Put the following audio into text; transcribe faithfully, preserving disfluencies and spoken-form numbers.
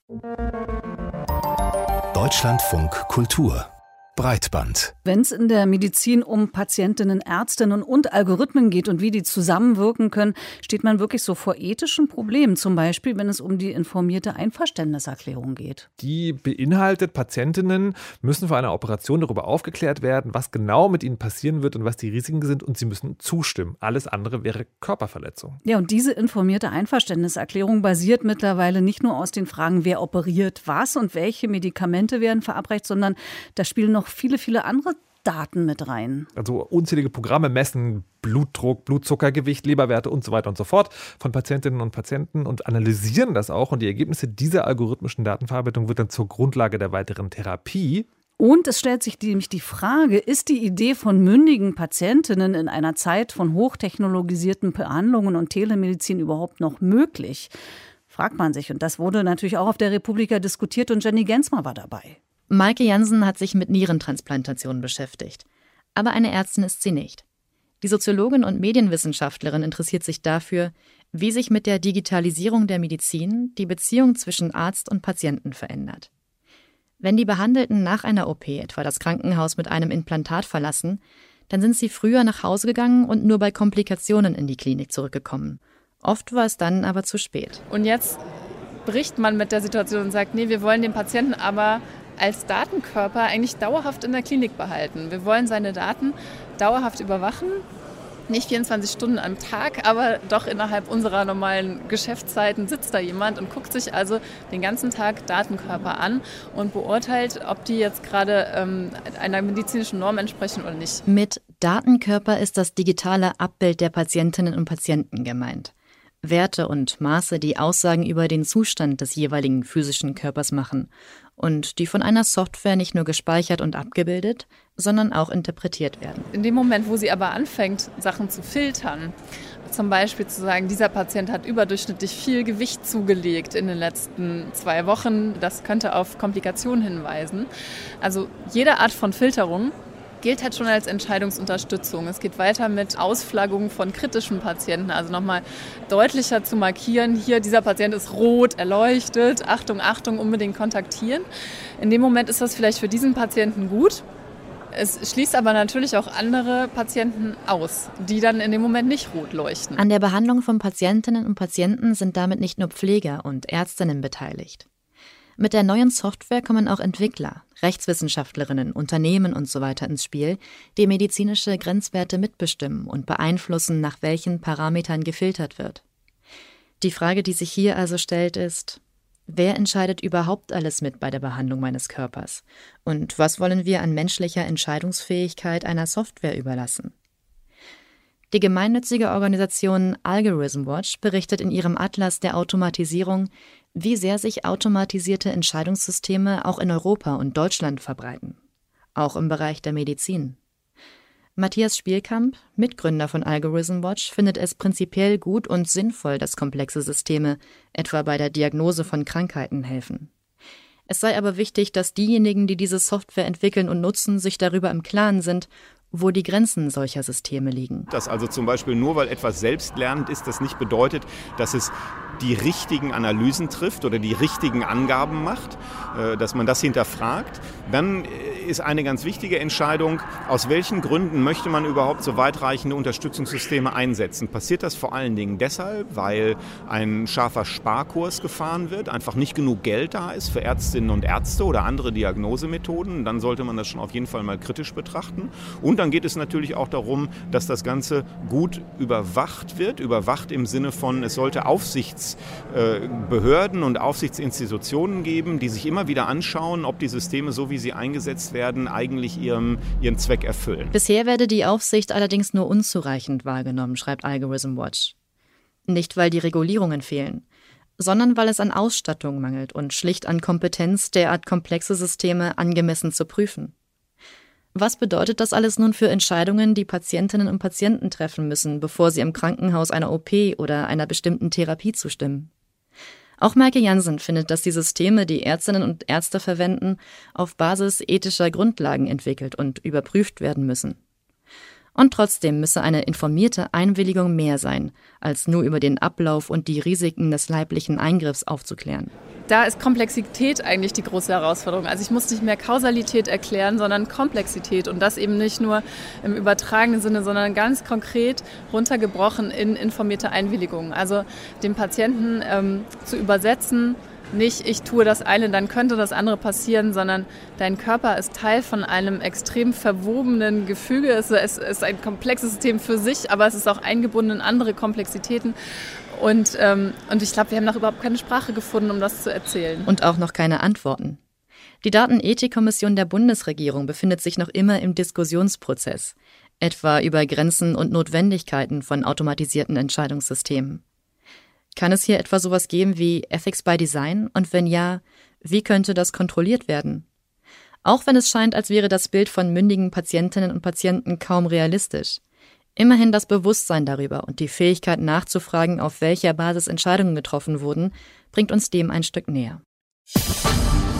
Deutschlandfunk Kultur Breitband. Wenn es in der Medizin um Patientinnen, Ärztinnen und Algorithmen geht und wie die zusammenwirken können, steht man wirklich so vor ethischen Problemen. Zum Beispiel, wenn es um die informierte Einverständniserklärung geht. Die beinhaltet, Patientinnen müssen vor einer Operation darüber aufgeklärt werden, was genau mit ihnen passieren wird und was die Risiken sind, und sie müssen zustimmen. Alles andere wäre Körperverletzung. Ja, und diese informierte Einverständniserklärung basiert mittlerweile nicht nur aus den Fragen, wer operiert was und welche Medikamente werden verabreicht, sondern da spielen noch viele, viele andere Daten mit rein. Also unzählige Programme messen Blutdruck, Blutzuckergewicht, Leberwerte und so weiter und so fort von Patientinnen und Patienten und analysieren das auch. Und die Ergebnisse dieser algorithmischen Datenverarbeitung wird dann zur Grundlage der weiteren Therapie. Und es stellt sich nämlich die Frage, ist die Idee von mündigen Patientinnen in einer Zeit von hochtechnologisierten Behandlungen und Telemedizin überhaupt noch möglich? Fragt man sich. Und das wurde natürlich auch auf der Republika diskutiert und Jenny Gensmer war dabei. Maike Jansen hat sich mit Nierentransplantationen beschäftigt. Aber eine Ärztin ist sie nicht. Die Soziologin und Medienwissenschaftlerin interessiert sich dafür, wie sich mit der Digitalisierung der Medizin die Beziehung zwischen Arzt und Patienten verändert. Wenn die Behandelten nach einer O P etwa das Krankenhaus mit einem Implantat verlassen, dann sind sie früher nach Hause gegangen und nur bei Komplikationen in die Klinik zurückgekommen. Oft war es dann aber zu spät. Und jetzt bricht man mit der Situation und sagt, nee, wir wollen den Patienten aber als Datenkörper eigentlich dauerhaft in der Klinik behalten. Wir wollen seine Daten dauerhaft überwachen, nicht vierundzwanzig Stunden am Tag, aber doch innerhalb unserer normalen Geschäftszeiten sitzt da jemand und guckt sich also den ganzen Tag Datenkörper an und beurteilt, ob die jetzt gerade ähm, einer medizinischen Norm entsprechen oder nicht. Mit Datenkörper ist das digitale Abbild der Patientinnen und Patienten gemeint. Werte und Maße, die Aussagen über den Zustand des jeweiligen physischen Körpers machen und die von einer Software nicht nur gespeichert und abgebildet, sondern auch interpretiert werden. In dem Moment, wo sie aber anfängt, Sachen zu filtern, zum Beispiel zu sagen, dieser Patient hat überdurchschnittlich viel Gewicht zugelegt in den letzten zwei Wochen, das könnte auf Komplikationen hinweisen. Also jede Art von Filterung gilt halt schon als Entscheidungsunterstützung. Es geht weiter mit Ausflaggungen von kritischen Patienten, also nochmal deutlicher zu markieren, hier dieser Patient ist rot, erleuchtet, Achtung, Achtung, unbedingt kontaktieren. In dem Moment ist das vielleicht für diesen Patienten gut. Es schließt aber natürlich auch andere Patienten aus, die dann in dem Moment nicht rot leuchten. An der Behandlung von Patientinnen und Patienten sind damit nicht nur Pfleger und Ärztinnen beteiligt. Mit der neuen Software kommen auch Entwickler, Rechtswissenschaftlerinnen, Unternehmen und so weiter ins Spiel, die medizinische Grenzwerte mitbestimmen und beeinflussen, nach welchen Parametern gefiltert wird. Die Frage, die sich hier also stellt, ist: Wer entscheidet überhaupt alles mit bei der Behandlung meines Körpers? Und was wollen wir an menschlicher Entscheidungsfähigkeit einer Software überlassen? Die gemeinnützige Organisation Algorithm Watch berichtet in ihrem Atlas der Automatisierung, wie sehr sich automatisierte Entscheidungssysteme auch in Europa und Deutschland verbreiten. Auch im Bereich der Medizin. Matthias Spielkamp, Mitgründer von Algorithm Watch, findet es prinzipiell gut und sinnvoll, dass komplexe Systeme, etwa bei der Diagnose von Krankheiten, helfen. Es sei aber wichtig, dass diejenigen, die diese Software entwickeln und nutzen, sich darüber im Klaren sind, wo die Grenzen solcher Systeme liegen. Dass also zum Beispiel nur weil etwas selbstlernend ist, das nicht bedeutet, dass es die richtigen Analysen trifft oder die richtigen Angaben macht, dass man das hinterfragt. Dann ist eine ganz wichtige Entscheidung, aus welchen Gründen möchte man überhaupt so weitreichende Unterstützungssysteme einsetzen. Passiert das vor allen Dingen deshalb, weil ein scharfer Sparkurs gefahren wird, einfach nicht genug Geld da ist für Ärztinnen und Ärzte oder andere Diagnosemethoden, dann sollte man das schon auf jeden Fall mal kritisch betrachten. Und dann geht es natürlich auch darum, dass das Ganze gut überwacht wird, überwacht im Sinne von, es sollte Aufsichtsbehörden und Aufsichtsinstitutionen geben, die sich immer wieder anschauen, ob die Systeme, so wie sie eingesetzt werden, eigentlich ihrem, ihren Zweck erfüllen. Bisher werde die Aufsicht allerdings nur unzureichend wahrgenommen, schreibt Algorithm Watch. Nicht, weil die Regulierungen fehlen, sondern weil es an Ausstattung mangelt und schlicht an Kompetenz, derart komplexe Systeme angemessen zu prüfen. Was bedeutet das alles nun für Entscheidungen, die Patientinnen und Patienten treffen müssen, bevor sie im Krankenhaus einer O P oder einer bestimmten Therapie zustimmen? Auch Maike Jansen findet, dass die Systeme, die Ärztinnen und Ärzte verwenden, auf Basis ethischer Grundlagen entwickelt und überprüft werden müssen. Und trotzdem müsse eine informierte Einwilligung mehr sein, als nur über den Ablauf und die Risiken des leiblichen Eingriffs aufzuklären. Da ist Komplexität eigentlich die große Herausforderung. Also ich muss nicht mehr Kausalität erklären, sondern Komplexität. Und das eben nicht nur im übertragenen Sinne, sondern ganz konkret runtergebrochen in informierte Einwilligung. Also dem Patienten ähm, zu übersetzen, nicht ich tue das eine, dann könnte das andere passieren, sondern dein Körper ist Teil von einem extrem verwobenen Gefüge. Es ist ein komplexes System für sich, aber es ist auch eingebunden in andere Komplexitäten. Und, ähm, und ich glaube, wir haben noch überhaupt keine Sprache gefunden, um das zu erzählen. Und auch noch keine Antworten. Die Datenethikkommission der Bundesregierung befindet sich noch immer im Diskussionsprozess, etwa über Grenzen und Notwendigkeiten von automatisierten Entscheidungssystemen. Kann es hier etwa sowas geben wie Ethics by Design? Und wenn ja, wie könnte das kontrolliert werden? Auch wenn es scheint, als wäre das Bild von mündigen Patientinnen und Patienten kaum realistisch. Immerhin das Bewusstsein darüber und die Fähigkeit nachzufragen, auf welcher Basis Entscheidungen getroffen wurden, bringt uns dem ein Stück näher.